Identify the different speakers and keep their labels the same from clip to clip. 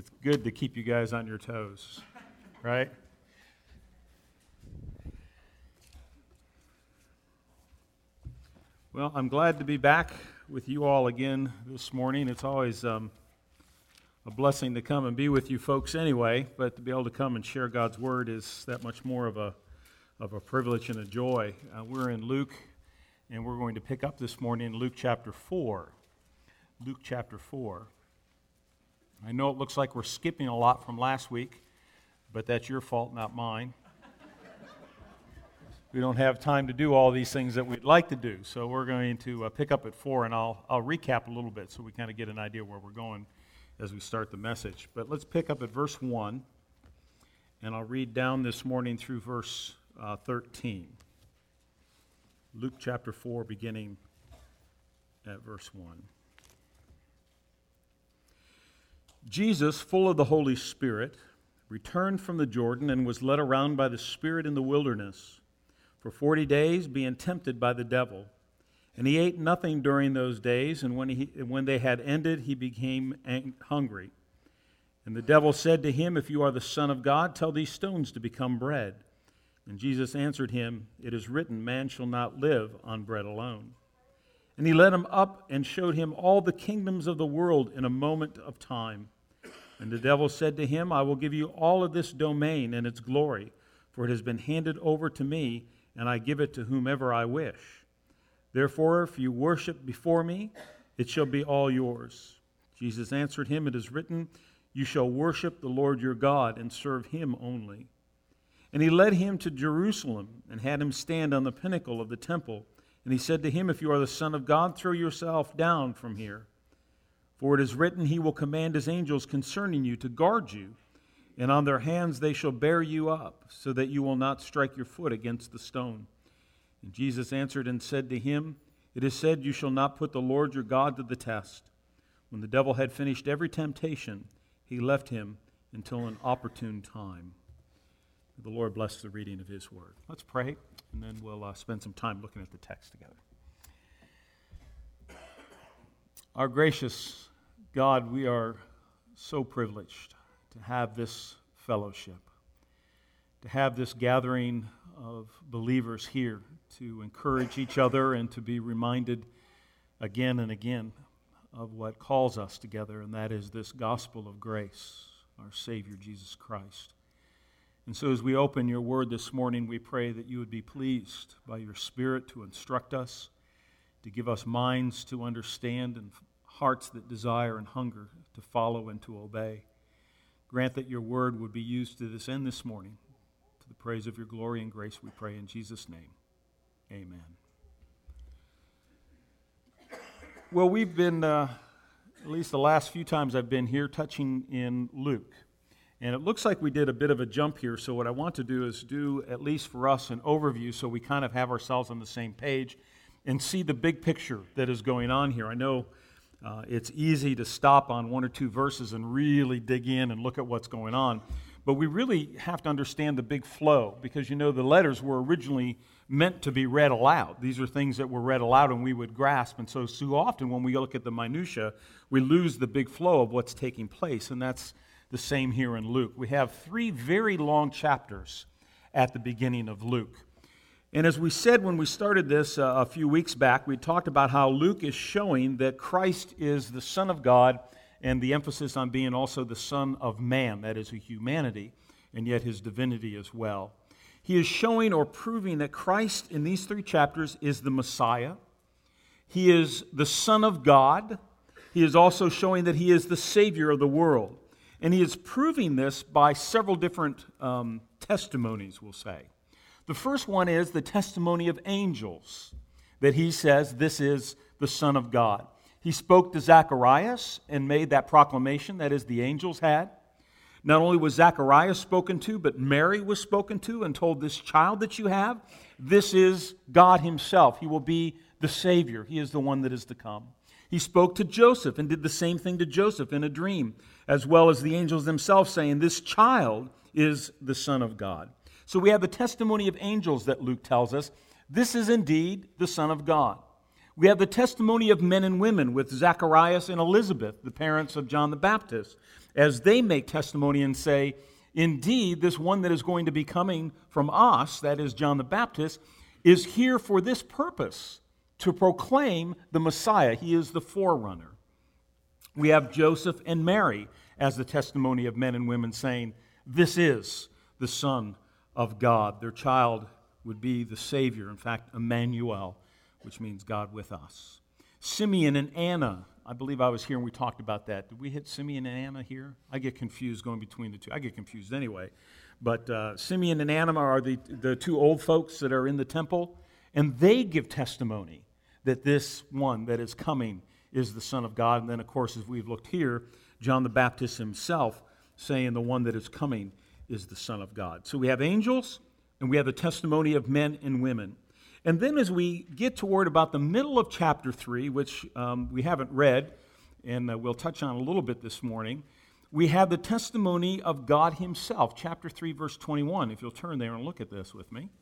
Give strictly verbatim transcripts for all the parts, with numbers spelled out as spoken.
Speaker 1: It's good to keep you guys on your toes, right? Well, I'm glad to be back with you all again this morning. It's always um, a blessing to come and be with you folks anyway, but to be able to come and share God's Word is that much more of a of a privilege and a joy. Uh, we're in Luke, and we're going to pick up this morning in Luke chapter four. Luke chapter four. I know it looks like we're skipping a lot from last week, but that's your fault, not mine. We don't have time to do all these things that we'd like to do, so we're going to uh, pick up at four, and I'll I'll recap a little bit so we kind of get an idea where we're going as we start the message. But let's pick up at verse one, and I'll read down this morning through verse uh, thirteen. Luke chapter four, beginning at verse one. Jesus, full of the Holy Spirit, returned from the Jordan and was led around by the Spirit in the wilderness for forty days, being tempted by the devil. And he ate nothing during those days, and when he when they had ended, he became ang- hungry. And the devil said to him, "If you are the Son of God, tell these stones to become bread." And Jesus answered him, "It is written, man shall not live on bread alone." And he led him up and showed him all the kingdoms of the world in a moment of time. And the devil said to him, "I will give you all of this domain and its glory, for it has been handed over to me, and I give it to whomever I wish. Therefore, if you worship before me, it shall be all yours." Jesus answered him, "It is written, you shall worship the Lord your God and serve him only." And he led him to Jerusalem and had him stand on the pinnacle of the temple. And he said to him, "If you are the Son of God, throw yourself down from here. For it is written, he will command his angels concerning you to guard you, and on their hands they shall bear you up, so that you will not strike your foot against the stone." And Jesus answered and said to him, "It is said, you shall not put the Lord your God to the test." When the devil had finished every temptation, he left him until an opportune time. The Lord bless the reading of his word. Let's pray, and then we'll uh, spend some time looking at the text together. Our gracious God, we are so privileged to have this fellowship, to have this gathering of believers here, to encourage each other and to be reminded again and again of what calls us together, and that is this gospel of grace, our Savior Jesus Christ. And so as we open your word this morning, we pray that you would be pleased by your Spirit to instruct us, to give us minds to understand and hearts that desire and hunger to follow and to obey. Grant that your word would be used to this end this morning. To the praise of your glory and grace we pray in Jesus' name. Amen. Well, we've been, uh, at least the last few times I've been here, touching in Luke. And it looks like we did a bit of a jump here, so what I want to do is do, at least for us, an overview so we kind of have ourselves on the same page and see the big picture that is going on here. I know uh, it's easy to stop on one or two verses and really dig in and look at what's going on, but we really have to understand the big flow, because, you know, the letters were originally meant to be read aloud. These are things that were read aloud and we would grasp, and so, so often when we look at the minutia, we lose the big flow of what's taking place, and that's the same here in Luke. We have three very long chapters at the beginning of Luke. And as we said when we started this uh, a few weeks back, we talked about how Luke is showing that Christ is the Son of God, and the emphasis on being also the Son of Man, that is, a humanity, and yet his divinity as well. He is showing or proving that Christ in these three chapters is the Messiah. He is the Son of God. He is also showing that he is the Savior of the world. And he is proving this by several different um, testimonies, we'll say. The first one is the testimony of angels, that he says this is the Son of God. He spoke to Zacharias and made that proclamation, that is, the angels had. Not only was Zacharias spoken to, but Mary was spoken to and told, this child that you have, this is God himself. He will be the Savior. He is the one that is to come. He spoke to Joseph and did the same thing to Joseph in a dream, as well as the angels themselves saying, this child is the Son of God. So we have the testimony of angels that Luke tells us. This is indeed the Son of God. We have the testimony of men and women with Zacharias and Elizabeth, the parents of John the Baptist, as they make testimony and say, indeed, this one that is going to be coming from us, that is John the Baptist, is here for this purpose, to proclaim the Messiah. He is the forerunner. We have Joseph and Mary as the testimony of men and women saying, this is the Son of God. Their child would be the Savior, in fact, Emmanuel, which means God with us. Simeon and Anna, I believe I was here and we talked about that. Did we hit Simeon and Anna here? I get confused going between the two. I get confused anyway. But uh, Simeon and Anna are the, the two old folks that are in the temple, and they give testimony that this one that is coming is the Son of God. And then, of course, as we've looked here, John the Baptist himself saying the one that is coming is the Son of God. So we have angels, and we have the testimony of men and women. And then as we get toward about the middle of chapter three, which um, we haven't read, and uh, we'll touch on a little bit this morning, we have the testimony of God himself. Chapter three, verse twenty-one. If you'll turn there and look at this with me.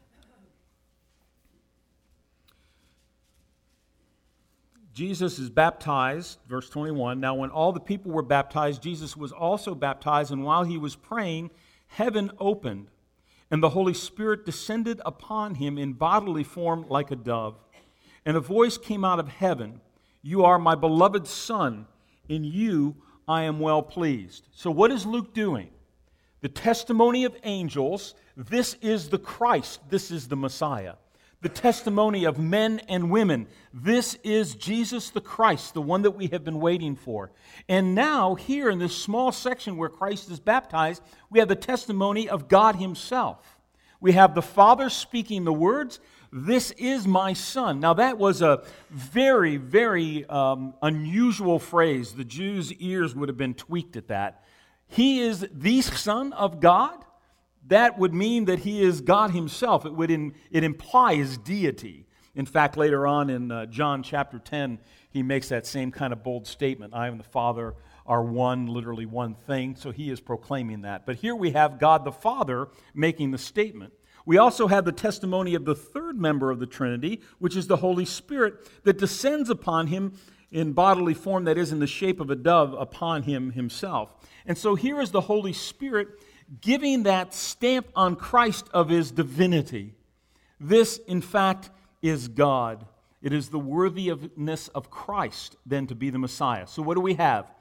Speaker 1: Jesus is baptized, verse twenty-one. Now when all the people were baptized, Jesus was also baptized, and while he was praying, heaven opened, and the Holy Spirit descended upon him in bodily form like a dove. And a voice came out of heaven, "You are my beloved Son, in you I am well pleased." So what is Luke doing? The testimony of angels, this is the Christ, this is the Messiah. The testimony of men and women, this is Jesus the Christ, the one that we have been waiting for. And now, here in this small section where Christ is baptized, we have the testimony of God himself. We have the Father speaking the words, "This is my Son." Now that was a very, very um, unusual phrase. The Jews' ears would have been tweaked at that. He is the Son of God? That would mean that he is God himself. It would in, it implies deity. In fact, later on in uh, John chapter ten, he makes that same kind of bold statement. I and the Father are one, literally one thing. So he is proclaiming that. But here we have God the Father making the statement. We also have the testimony of the third member of the Trinity, which is the Holy Spirit that descends upon him in bodily form, that is in the shape of a dove, upon him himself. And so here is the Holy Spirit giving that stamp on Christ of his divinity. This, in fact, is God. It is the worthiness of Christ then to be the Messiah. So what do we have?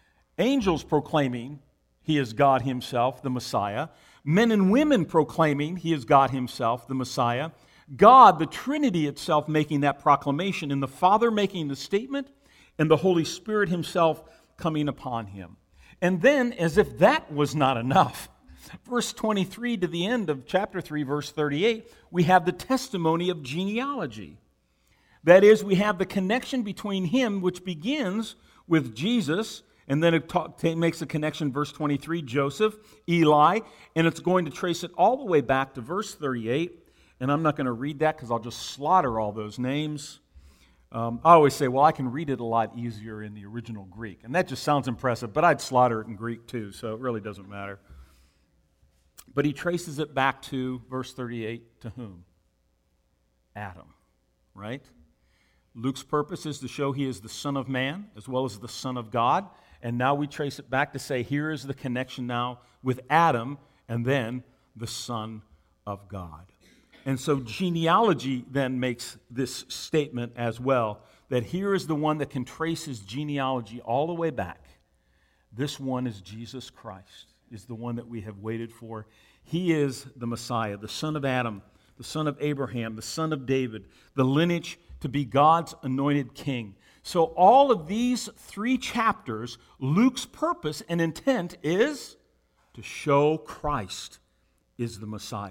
Speaker 1: Angels proclaiming he is God himself, the Messiah. Men and women proclaiming he is God himself, the Messiah. God, the Trinity itself, making that proclamation, and the Father making the statement, and the Holy Spirit himself coming upon him. And then, as if that was not enough, verse twenty-three to the end of chapter three, verse thirty-eight, we have the testimony of genealogy. That is, we have the connection between him, which begins with Jesus, and then it ta- ta- makes a connection, verse twenty-three, Joseph, Eli, and it's going to trace it all the way back to verse thirty-eight. And I'm not going to read that because I'll just slaughter all those names. Um, I always say, well, I can read it a lot easier in the original Greek. And that just sounds impressive, but I'd slaughter it in Greek too, so it really doesn't matter. But he traces it back to verse thirty-eight, to whom? Adam, right? Luke's purpose is to show he is the Son of Man as well as the Son of God. And now we trace it back to say, here is the connection now with Adam and then the Son of God. And so genealogy then makes this statement as well, that here is the one that can trace his genealogy all the way back. This one is Jesus Christ, is the one that we have waited for. He is the Messiah, the son of Adam, the son of Abraham, the son of David, the lineage to be God's anointed king. So all of these three chapters, Luke's purpose and intent is to show Christ is the Messiah.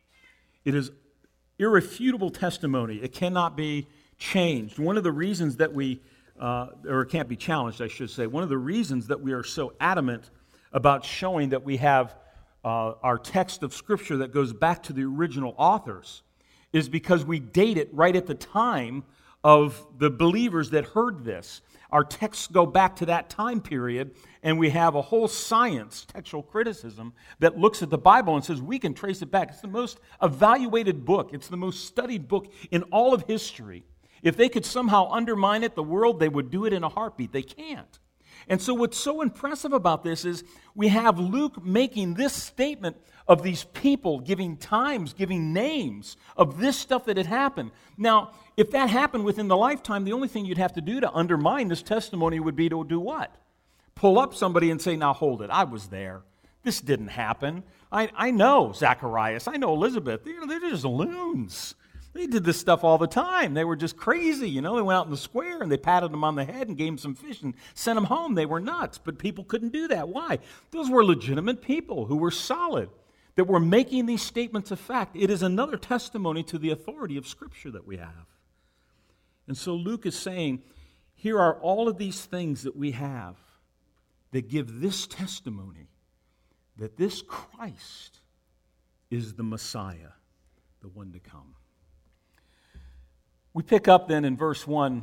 Speaker 1: It is irrefutable testimony. It cannot be changed. One of the reasons that we, uh, or it can't be challenged, I should say, one of the reasons that we are so adamant about showing that we have uh, our text of Scripture that goes back to the original authors is because we date it right at the time of the believers that heard this. Our texts go back to that time period, and we have a whole science, textual criticism, that looks at the Bible and says we can trace it back. It's the most evaluated book. It's the most studied book in all of history. If they could somehow undermine it, the world, they would do it in a heartbeat. They can't. And so what's so impressive about this is we have Luke making this statement of these people, giving times, giving names of this stuff that had happened. Now, if that happened within the lifetime, the only thing you'd have to do to undermine this testimony would be to do what? Pull up somebody and say, now hold it, I was there. This didn't happen. I, I know Zacharias, I know Elizabeth, they're, they're just loons. They did this stuff all the time. They were just crazy, you know. They went out in the square and they patted them on the head and gave them some fish and sent them home. They were nuts, but people couldn't do that. Why? Those were legitimate people who were solid, that were making these statements of fact. It is another testimony to the authority of Scripture that we have. And so Luke is saying, here are all of these things that we have that give this testimony that this Christ is the Messiah, the one to come. We pick up then in verse one.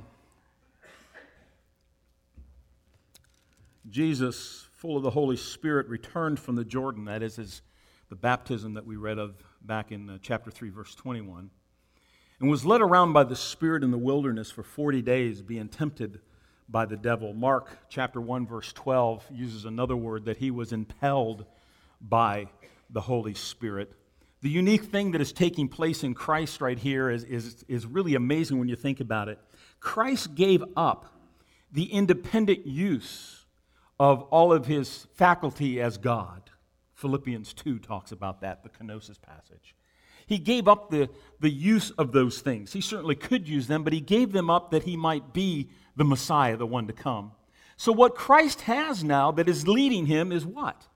Speaker 1: Jesus, full of the Holy Spirit, returned from the Jordan. That is his, the baptism that we read of back in uh, chapter three, verse twenty-one. And was led around by the Spirit in the wilderness for forty days, being tempted by the devil. Mark chapter one, verse twelve uses another word, that he was impelled by the Holy Spirit. The unique thing that is taking place in Christ right here is, is, is really amazing when you think about it. Christ gave up the independent use of all of his faculty as God. Philippians two talks about that, the kenosis passage. He gave up the, the use of those things. He certainly could use them, but he gave them up that he might be the Messiah, the one to come. So what Christ has now that is leading him is what?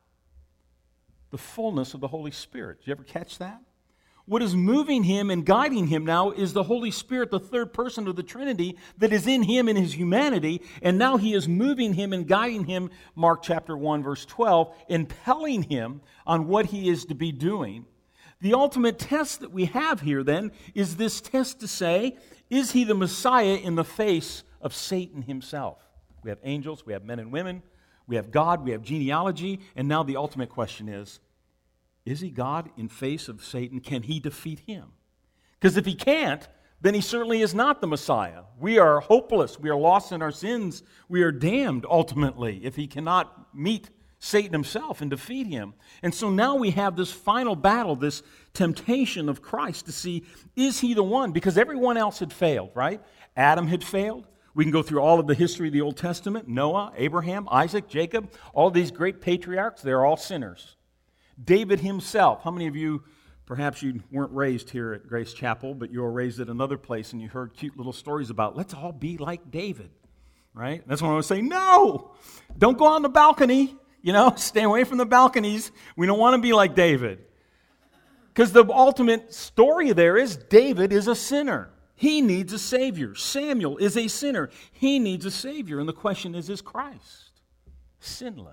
Speaker 1: The fullness of the Holy Spirit. Did you ever catch that? What is moving him and guiding him now is the Holy Spirit, the third person of the Trinity, that is in him in his humanity, and now he is moving him and guiding him, Mark chapter one, verse twelve, impelling him on what he is to be doing. The ultimate test that we have here, then, is this test to say, is he the Messiah in the face of Satan himself? We have angels, we have men and women, we have God, we have genealogy, and now the ultimate question is, is he God in face of Satan? Can he defeat him? Because if he can't, then he certainly is not the Messiah. We are hopeless, we are lost in our sins, we are damned ultimately if he cannot meet Satan himself and defeat him. And so now we have this final battle, this temptation of Christ to see, is he the one? Because everyone else had failed, right? Adam had failed. We can go through all of the history of the Old Testament. Noah, Abraham, Isaac, Jacob, all these great patriarchs, they're all sinners. David himself, how many of you, perhaps you weren't raised here at Grace Chapel, but you were raised at another place and you heard cute little stories about, let's all be like David, right? That's when I would say, no, don't go on the balcony, you know, stay away from the balconies. We don't want to be like David. Because the ultimate story there is David is a sinner. He needs a Savior. Samuel is a sinner. He needs a Savior. And the question is, is Christ sinless?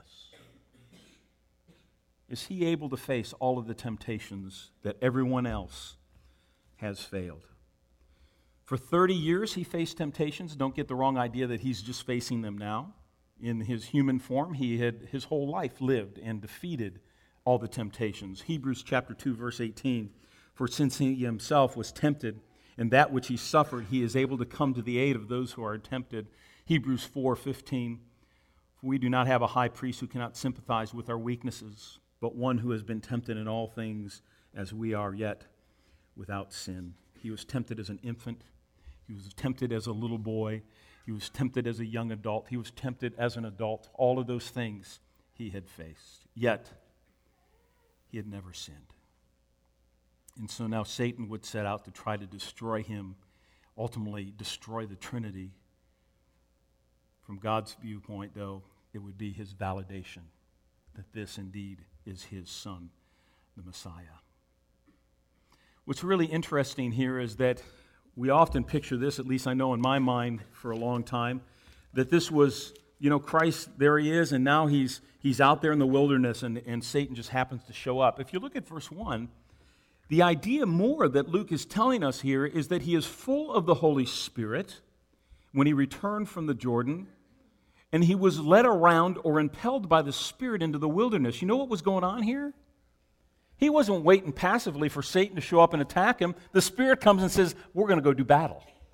Speaker 1: Is he able to face all of the temptations that everyone else has failed? For thirty years he faced temptations. Don't get the wrong idea that he's just facing them now. In his human form, he had his whole life lived and defeated all the temptations. Hebrews chapter two, verse eighteen, for since he himself was tempted, in that which he suffered, he is able to come to the aid of those who are tempted. Hebrews four fifteen, for we do not have a high priest who cannot sympathize with our weaknesses, but one who has been tempted in all things as we are, yet without sin. He was tempted as an infant. He was tempted as a little boy. He was tempted as a young adult. He was tempted as an adult. All of those things he had faced. Yet, he had never sinned. And so now Satan would set out to try to destroy him, ultimately destroy the Trinity. From God's viewpoint, though, it would be his validation that this indeed is his Son, the Messiah. What's really interesting here is that we often picture this, at least I know in my mind for a long time, that this was, you know, Christ, there he is, and now he's he's out there in the wilderness, and, and Satan just happens to show up. If you look at verse one, the idea more that Luke is telling us here is that he is full of the Holy Spirit when he returned from the Jordan, and he was led around or impelled by the Spirit into the wilderness. You know what was going on here? He wasn't waiting passively for Satan to show up and attack him. The Spirit comes and says, we're going to go do battle.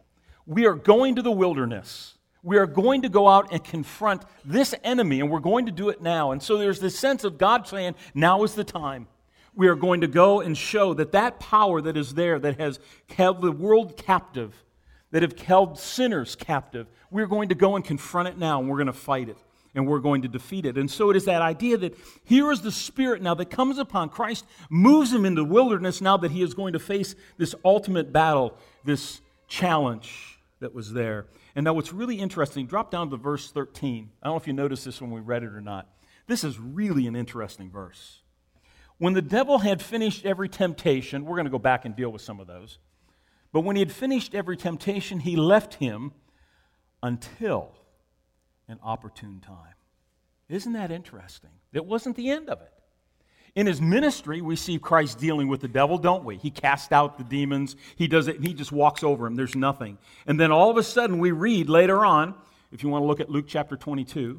Speaker 1: We are going to the wilderness. We are going to go out and confront this enemy, and we're going to do it now. And so there's this sense of God saying, now is the time. We are going to go and show that that power that is there, that has held the world captive, that have held sinners captive, we're going to go and confront it now, and we're going to fight it, and we're going to defeat it. And so it is that idea that here is the Spirit now that comes upon Christ, moves him into the wilderness now that he is going to face this ultimate battle, this challenge that was there. And now what's really interesting, drop down to verse thirteen. I don't know if you noticed this when we read it or not. This is really an interesting verse. When the devil had finished every temptation, we're going to go back and deal with some of those, but when he had finished every temptation, he left him until an opportune time. Isn't that interesting? It wasn't the end of it. In his ministry, we see Christ dealing with the devil, don't we? He casts out the demons. He does it, and he just walks over him. There's nothing. And then all of a sudden, we read later on, if you want to look at Luke chapter twenty-two,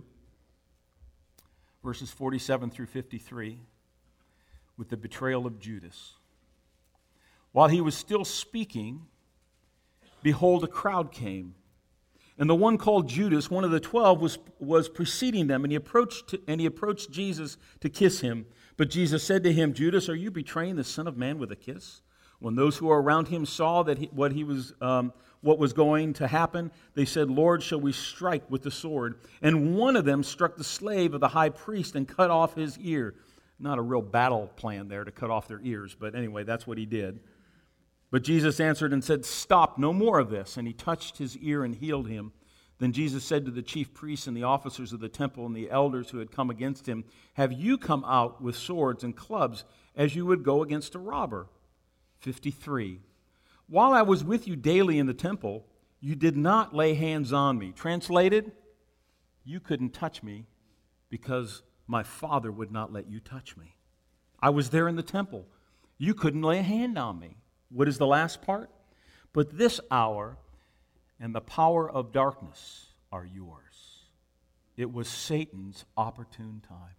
Speaker 1: verses forty-seven through fifty-three, with the betrayal of Judas. While he was still speaking, behold, a crowd came. And the one called Judas, one of the twelve, was, was preceding them, and he approached and he approached Jesus to kiss him. But Jesus said to him, Judas, are you betraying the Son of Man with a kiss? When those who were around him saw that he, what he was, um, what was going to happen, they said, Lord, shall we strike with the sword? And one of them struck the slave of the high priest and cut off his ear. Not a real battle plan there to cut off their ears, but anyway, that's what he did. But Jesus answered and said, stop, no more of this. And he touched his ear and healed him. Then Jesus said to the chief priests and the officers of the temple and the elders who had come against him, have you come out with swords and clubs as you would go against a robber? fifty-three. While I was with you daily in the temple, you did not lay hands on me. Translated, you couldn't touch me because my Father would not let you touch me. I was there in the temple. You couldn't lay a hand on me. What is the last part? But this hour and the power of darkness are yours. It was Satan's opportune time.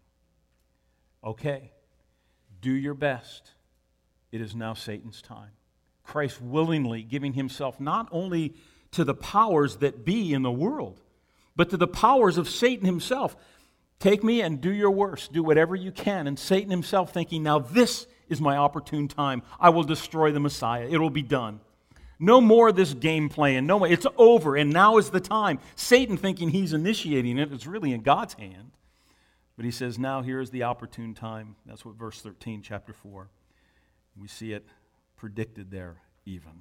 Speaker 1: Okay, do your best. It is now Satan's time. Christ willingly giving himself not only to the powers that be in the world, but to the powers of Satan himself. Take me and do your worst. Do whatever you can. And Satan himself thinking, now this is my opportune time. I will destroy the Messiah. It will be done. No more of this game playing. No more. It's over, and now is the time. Satan thinking he's initiating it. It's really in God's hand. But he says, now here is the opportune time. That's what verse thirteen, chapter four. We see it predicted there even.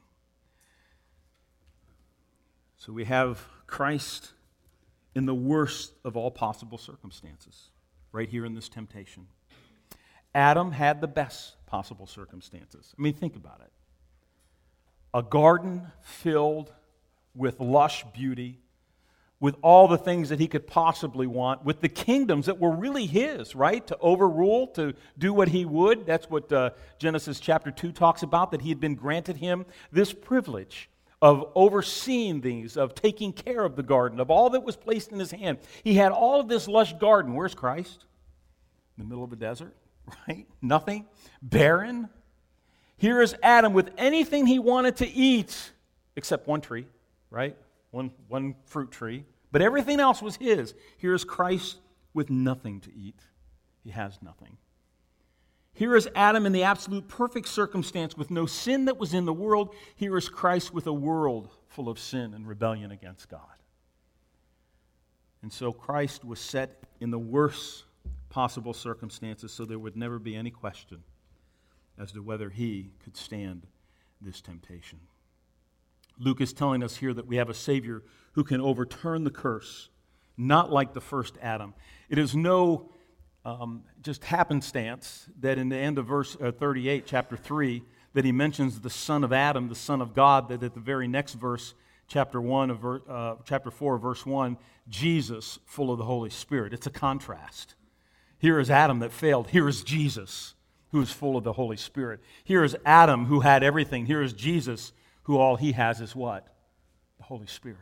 Speaker 1: So we have Christ in the worst of all possible circumstances, right here in this temptation. Adam had the best possible circumstances. I mean, think about it. A garden filled with lush beauty, with all the things that he could possibly want, with the kingdoms that were really his, right? To overrule, to do what he would. That's what uh, Genesis chapter two talks about, that he had been granted him this privilege of overseeing these, of taking care of the garden, of all that was placed in his hand. He had all of this lush garden. Where's Christ? In the middle of a desert, right? Nothing. Barren. Here is Adam with anything he wanted to eat, except one tree, right? One, one fruit tree. But everything else was his. Here is Christ with nothing to eat. He has nothing. Here is Adam in the absolute perfect circumstance with no sin that was in the world. Here is Christ with a world full of sin and rebellion against God. And so Christ was set in the worst possible circumstances so there would never be any question as to whether he could stand this temptation. Luke is telling us here that we have a Savior who can overturn the curse, not like the first Adam. It is no um, just happenstance that in the end of verse uh, thirty-eight, chapter three, that he mentions the son of Adam, the son of God, that at the very next verse, chapter one of ver- uh, chapter four, verse one, Jesus, full of the Holy Spirit. It's a contrast. Here is Adam that failed. Here is Jesus, who is full of the Holy Spirit. Here is Adam, who had everything. Here is Jesus, who all he has is what? The Holy Spirit.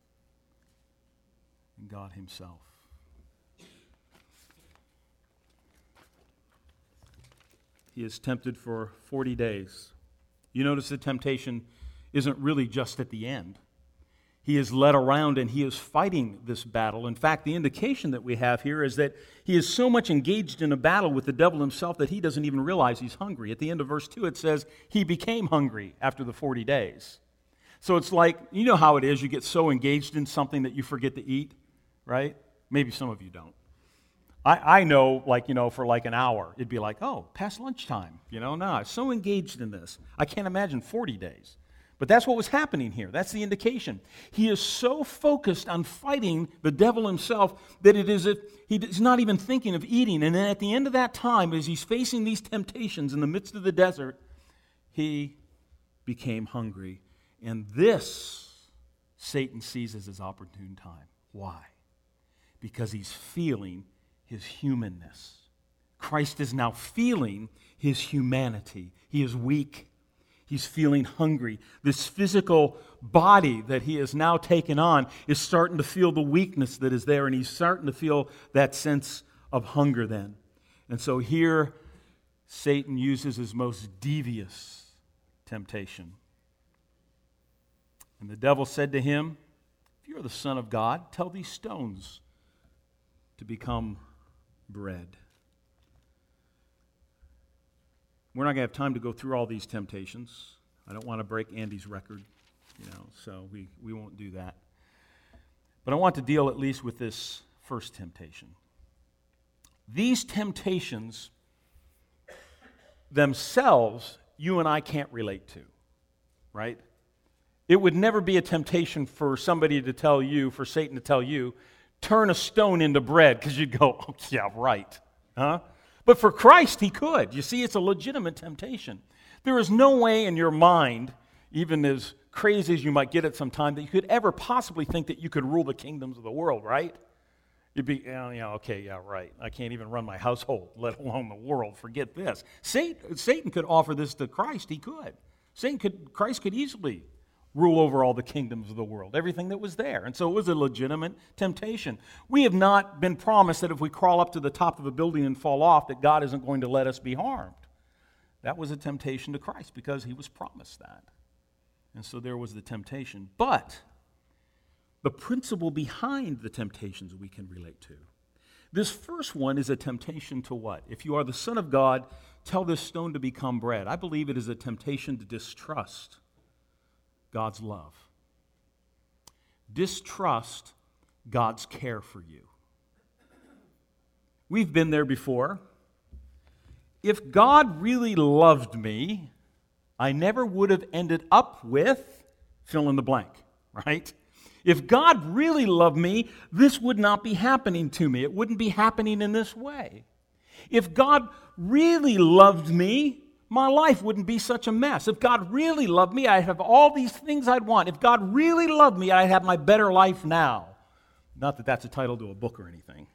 Speaker 1: And God himself. He is tempted for forty days. You notice the temptation isn't really just at the end. He is led around and he is fighting this battle. In fact, the indication that we have here is that he is so much engaged in a battle with the devil himself that he doesn't even realize he's hungry. At the end of verse two, it says, he became hungry after the forty days. So it's like, you know how it is, you get so engaged in something that you forget to eat, right? Maybe some of you don't. I, I know, like, you know, for like an hour, it'd be like, oh, past lunchtime. You know, no, I'm so engaged in this. I can't imagine forty days. But that's what was happening here. That's the indication. He is so focused on fighting the devil himself that it is if he's not even thinking of eating. And then at the end of that time, as he's facing these temptations in the midst of the desert, he became hungry. And this, Satan sees as his opportune time. Why? Because he's feeling his humanness. Christ is now feeling his humanity. He is weak. He's feeling hungry. This physical body that he has now taken on is starting to feel the weakness that is there, and he's starting to feel that sense of hunger then. And so here, Satan uses his most devious temptation. And the devil said to him, if you are the Son of God, tell these stones to become bread. We're not going to have time to go through all these temptations. I don't want to break Andy's record, you know, so we, we won't do that. But I want to deal at least with this first temptation. These temptations themselves, you and I can't relate to, right? It would never be a temptation for somebody to tell you, for Satan to tell you, turn a stone into bread, because you'd go, oh, yeah, right, huh? But for Christ, he could. You see, it's a legitimate temptation. There is no way in your mind, even as crazy as you might get at some time, that you could ever possibly think that you could rule the kingdoms of the world, right? You'd be, yeah, yeah, okay, yeah, right. I can't even run my household, let alone the world. Forget this. Satan, Satan could offer this to Christ. He could. Satan could. Christ could easily rule over all the kingdoms of the world, everything that was there. And so it was a legitimate temptation. We have not been promised that if we crawl up to the top of a building and fall off, that God isn't going to let us be harmed. That was a temptation to Christ because he was promised that. And so there was the temptation. But the principle behind the temptations we can relate to. This first one is a temptation to what? If you are the Son of God, tell this stone to become bread. I believe it is a temptation to distrust God's love. Distrust God's care for you. We've been there before. If God really loved me, I never would have ended up with fill in the blank, right? If God really loved me, this would not be happening to me. It wouldn't be happening in this way. If God really loved me, my life wouldn't be such a mess. If God really loved me, I'd have all these things I'd want. If God really loved me, I'd have my better life now. Not that that's a title to a book or anything.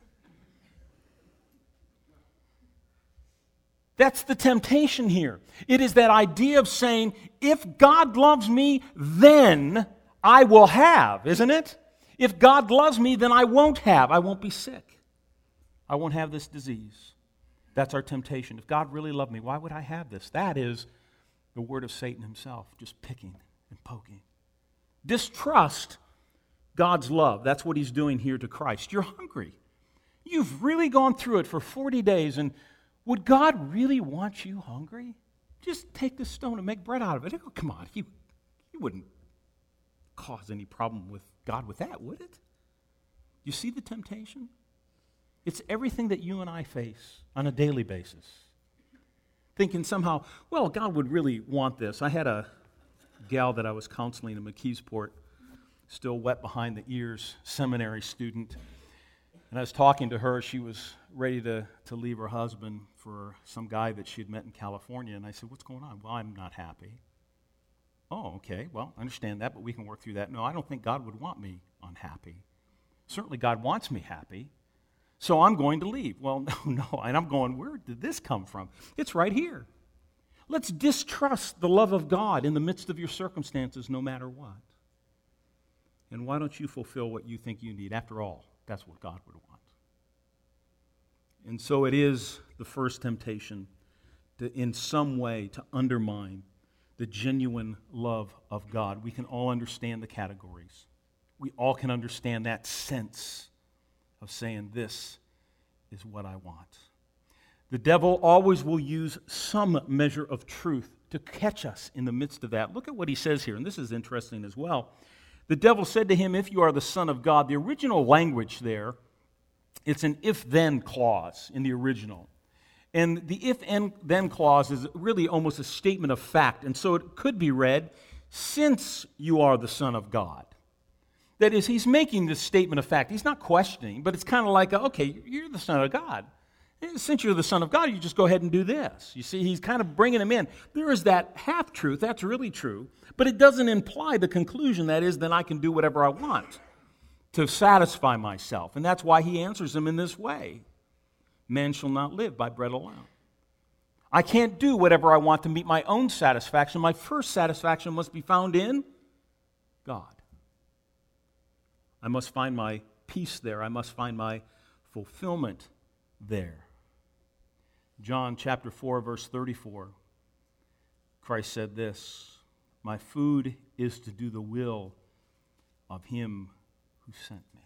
Speaker 1: That's the temptation here. It is that idea of saying, if God loves me, then I will have, isn't it? If God loves me, then I won't have. I won't be sick. I won't have this disease. That's our temptation. If God really loved me, why would I have this? That is the word of Satan himself, just picking and poking. Distrust God's love. That's what he's doing here to Christ. You're hungry. You've really gone through it for forty days, and would God really want you hungry? Just take this stone and make bread out of it. Oh, come on, he, he wouldn't cause any problem with God with that, would it? You see the temptation? It's everything that you and I face on a daily basis. Thinking somehow, well, God would really want this. I had a gal that I was counseling in McKeesport, still wet behind the ears, seminary student. And I was talking to her. She was ready to, to leave her husband for some guy that she had met in California. And I said, what's going on? Well, I'm not happy. Oh, okay. Well, I understand that, but we can work through that. No, I don't think God would want me unhappy. Certainly God wants me happy. So I'm going to leave. Well, no, no. And I'm going, where did this come from? It's right here. Let's distrust the love of God in the midst of your circumstances, no matter what. And why don't you fulfill what you think you need? After all, that's what God would want. And so it is the first temptation to, in some way, to undermine the genuine love of God. We can all understand the categories. We all can understand that sense of saying, this is what I want. The devil always will use some measure of truth to catch us in the midst of that. Look at what he says here, and this is interesting as well. The devil said to him, if you are the Son of God, the original language there, it's an if-then clause in the original. And the if-then clause is really almost a statement of fact, and so it could be read, since you are the Son of God. That is, he's making this statement of fact. He's not questioning, but it's kind of like, okay, you're the Son of God. Since you're the Son of God, you just go ahead and do this. You see, he's kind of bringing him in. There is that half-truth, that's really true, but it doesn't imply the conclusion, that is, then I can do whatever I want to satisfy myself. And that's why he answers him in this way. Man shall not live by bread alone. I can't do whatever I want to meet my own satisfaction. My first satisfaction must be found in God. I must find my peace there. I must find my fulfillment there. John chapter four, verse thirty-four, Christ said this, my food is to do the will of him who sent me.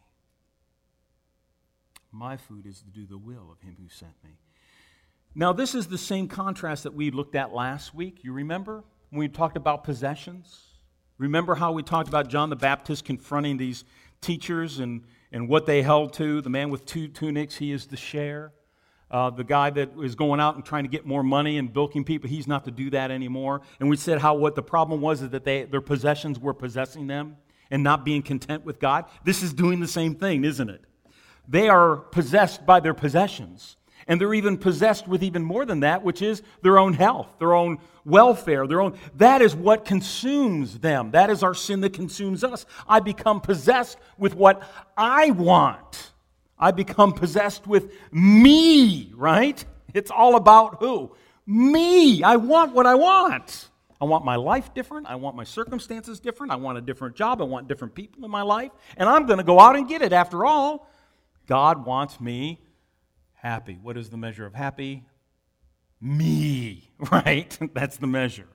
Speaker 1: My food is to do the will of him who sent me. Now, this is the same contrast that we looked at last week. You remember when we talked about possessions? Remember how we talked about John the Baptist confronting these teachers and, and what they held to? The man with two tunics, he is the share. Uh, the guy that is going out and trying to get more money and bilking people, he's not to do that anymore. And we said how what the problem was is that they, their possessions were possessing them and not being content with God. This is doing the same thing, isn't it? They are possessed by their possessions. And they're even possessed with even more than that, which is their own health, their own welfare, their own. That is what consumes them. That is our sin that consumes us. I become possessed with what I want. I become possessed with me, right? It's all about who? Me. I want what I want. I want my life different. I want my circumstances different. I want a different job. I want different people in my life. And I'm going to go out and get it. After all, God wants me happy. What is the measure of happy? Me, right? That's the measure.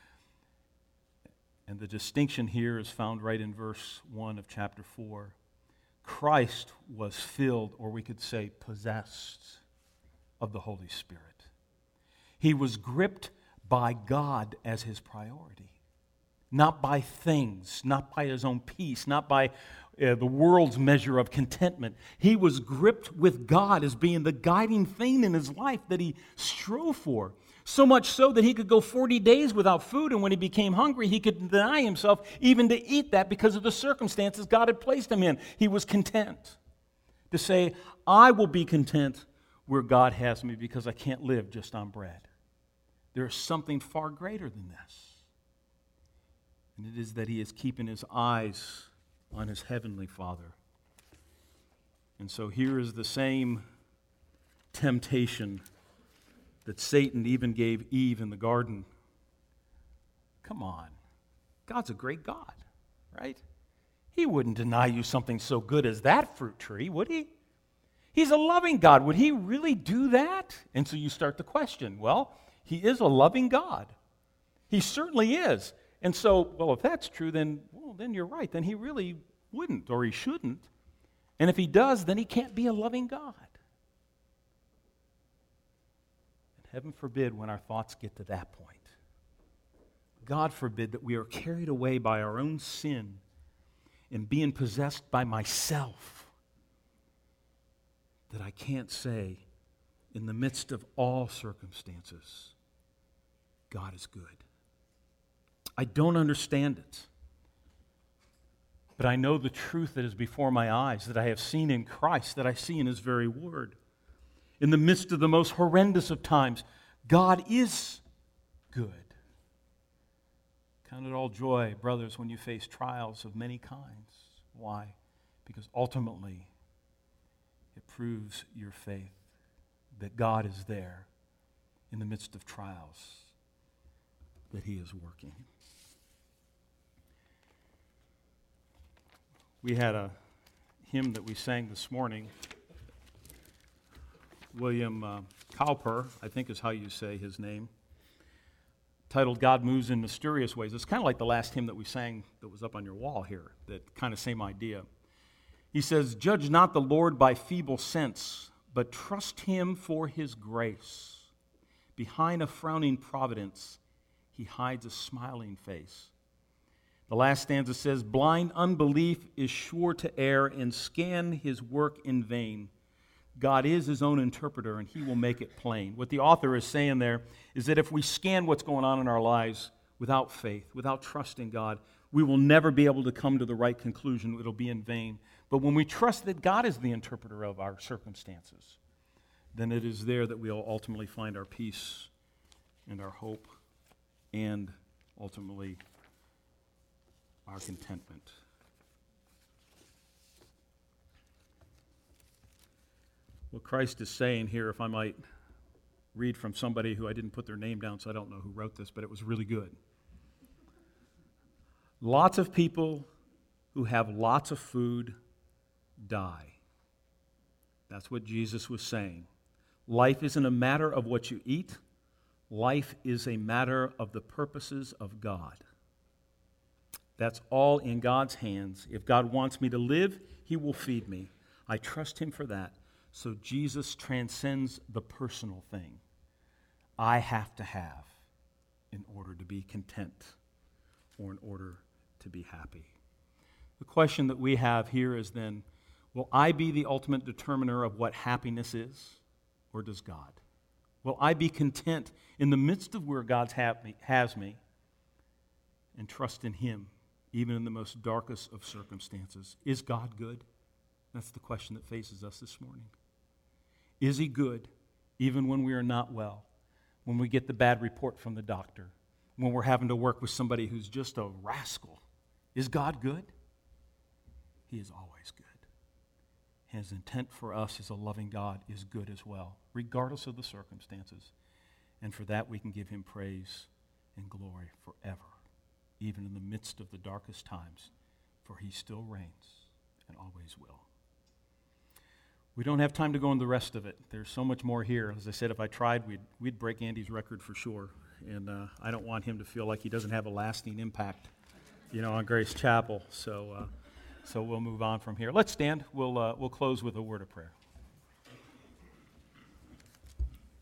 Speaker 1: And the distinction here is found right in verse one of chapter four. Christ was filled, or we could say possessed, of the Holy Spirit. He was gripped by God as his priority. Not by things, not by his own peace, not by uh, the world's measure of contentment. He was gripped with God as being the guiding thing in his life that he strove for. So much so that he could go forty days without food, and when he became hungry, he could deny himself even to eat that because of the circumstances God had placed him in. He was content to say, I will be content where God has me because I can't live just on bread. There is something far greater than this. And it is that he is keeping his eyes on his heavenly Father. And so here is the same temptation that Satan even gave Eve in the garden. Come on. God's a great God, right? He wouldn't deny you something so good as that fruit tree, would he? He's a loving God. Would he really do that? And so you start to question, well, he is a loving God. He certainly is. And so, well, if that's true, then, well, then you're right. Then he really wouldn't, or he shouldn't. And if he does, then he can't be a loving God. Heaven forbid when our thoughts get to that point. God forbid that we are carried away by our own sin and being possessed by myself, that I can't say in the midst of all circumstances, God is good. I don't understand it, but I know the truth that is before my eyes, that I have seen in Christ, that I see in his very word. In the midst of the most horrendous of times, God is good. Count it all joy, brothers, when you face trials of many kinds. Why? Because ultimately, it proves your faith that God is there in the midst of trials, that he is working. We had a hymn that we sang this morning. William uh, Cowper, I think is how you say his name, titled God Moves in Mysterious Ways. It's kind of like the last hymn that we sang that was up on your wall here, that kind of same idea. He says, "Judge not the Lord by feeble sense, but trust him for his grace. Behind a frowning providence, he hides a smiling face." The last stanza says, "Blind unbelief is sure to err and scan his work in vain. God is his own interpreter, and he will make it plain." What the author is saying there is that if we scan what's going on in our lives without faith, without trusting God, we will never be able to come to the right conclusion. It'll be in vain. But when we trust that God is the interpreter of our circumstances, then it is there that we'll ultimately find our peace and our hope and ultimately our contentment. What Christ is saying here, if I might read from somebody who I didn't put their name down, so I don't know who wrote this, but it was really good. Lots of people who have lots of food die. That's what Jesus was saying. Life isn't a matter of what you eat. Life is a matter of the purposes of God. That's all in God's hands. If God wants me to live, he will feed me. I trust him for that. So Jesus transcends the personal thing I have to have in order to be content or in order to be happy. The question that we have here is then, will I be the ultimate determiner of what happiness is, or does God? Will I be content in the midst of where God has me and trust in him, even in the most darkest of circumstances? Is God good? That's the question that faces us this morning. Is he good even when we are not well, when we get the bad report from the doctor, when we're having to work with somebody who's just a rascal? Is God good? He is always good. His intent for us as a loving God is good as well, regardless of the circumstances. And for that we can give him praise and glory forever, even in the midst of the darkest times, for he still reigns and always will. We don't have time to go into the rest of it. There's so much more here. As I said, if I tried, we'd, we'd break Andy's record for sure. And uh, I don't want him to feel like he doesn't have a lasting impact, you know, on Grace Chapel. So, uh, so we'll move on from here. Let's stand. We'll, uh, we'll close with a word of prayer.